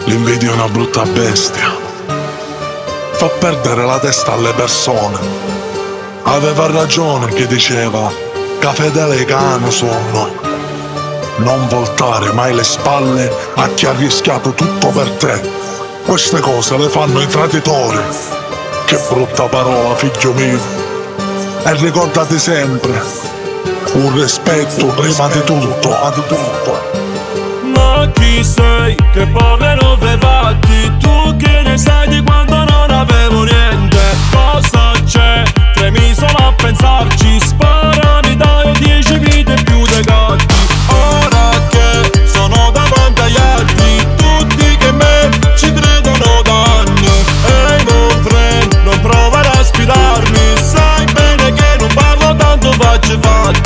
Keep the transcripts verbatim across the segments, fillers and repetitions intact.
L'invidia è una brutta bestia, fa perdere la testa alle persone. Aveva ragione chi diceva che fedele e cano sono. Non voltare mai le spalle a chi ha rischiato tutto per te. Queste cose le fanno i traditori. Che brutta parola, figlio mio. E ricordati sempre, un rispetto prima di tutto, ma di tutto. Ma chi sei che parla nove fatti? Tu che ne sai di quando non avevo niente? Cosa c'è? Tremi solo a pensarci. Sparami dai dieci vite più dei gatti. Ora che sono davanti agli altri, tutti che me ci credono da anni. Ehi mon friend, non provare a sfidarmi. Sai bene che non parlo tanto, faccio fatti.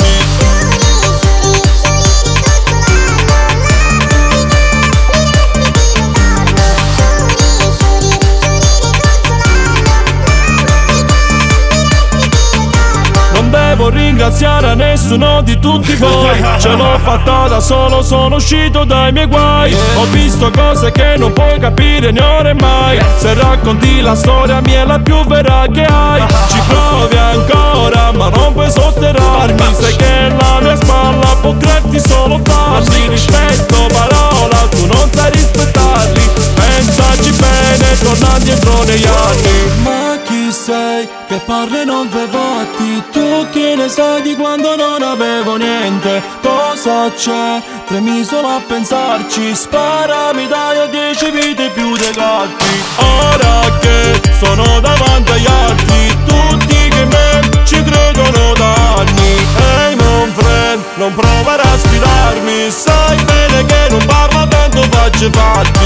Devo ringraziare a nessuno di tutti voi. Ce l'ho fatta da solo, sono uscito dai miei guai. Ho visto cose che non puoi capire né ora e mai. Se racconti la storia mia è la più vera che hai. Ci provi ancora ma non puoi sotterrarmi. Sai che la mia spalla può crearti solo tardi. Rispetto parola, tu non sai rispettarli. Pensaci bene, torna dietro negli anni. Ma chi sei che parla e non ve fatti? Tu che ne sai di quando non avevo niente? Cosa c'è? Tremi solo a pensarci. Sparami dai a dieci vite più dei gatti. Ora che sono davanti agli altri, tutti che me ci credono da anni. Ehi mon friend, non provare a sfidarmi. Sai bene che non parlo tanto, faccio fatti.